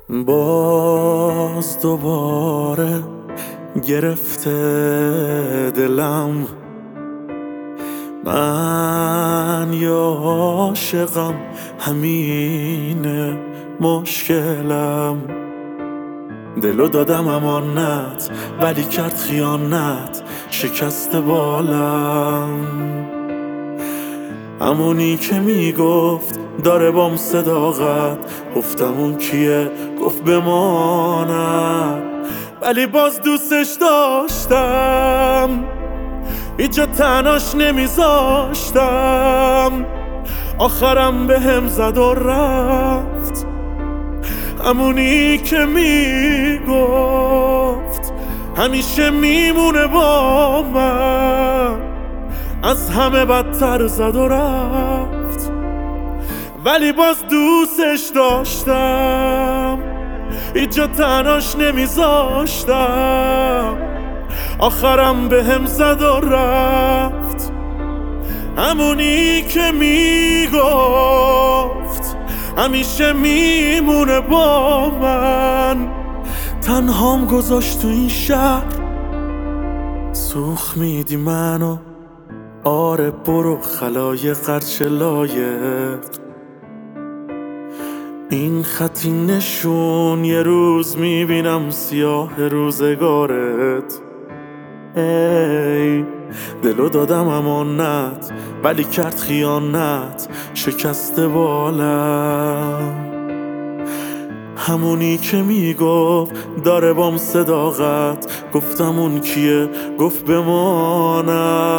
باز دوباره گرفته دلم، من یا عاشقم همینه مشکلم. دلو دادم امانت ولی کرد خیانت، شکست بالم. همونی که میگفت داره بام صداقت، گفتم اون کیه؟ گفت بماند، ولی باز دوستش داشتم، اینجا تنهاش نمیذاشتم. آخرم به هم زد و رفت، همونی که میگفت همیشه میمونه با من. از همه بدتر زد و رفت، ولی باز دوستش داشتم، اینجا تنهاش نمیذاشتم. آخرم به هم زد و رفت، همونی که میگفت همیشه میمونه با من. تنهام گذاشت تو این شهر، سوخ میدی منو. آره برو خلای قرچ لایق، این خطی نشون یه روز میبینم سیاه روزگارت. ای دلو دادم امانت ولی کرد خیانت، شکست بالم. همونی که میگفت داره بام صداقت، گفتم اون کیه؟ گفت بمانم.